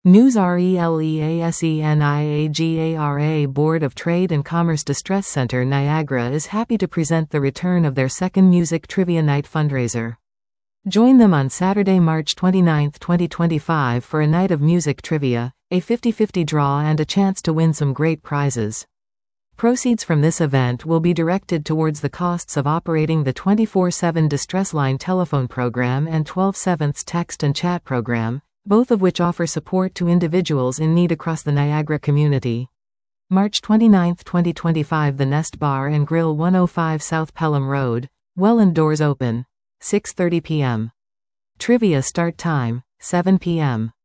News RELEASENIAGARA Board of Trade and Commerce Distress Center Niagara is happy to present the return of their second Music Trivia Night fundraiser. Join them on Saturday, March 29, 2025 for a night of music trivia, a 50-50 draw and a chance to win some great prizes. Proceeds from this event will be directed towards the costs of operating the 24/7 Distress Line telephone program and 12/7 text and chat program, both of which offer support to individuals in need across the Niagara community. March 29, 2025 The Nest Bar and Grill 105 South Pelham Road, Welland doors open. 6:30 p.m. Trivia start time, 7 p.m.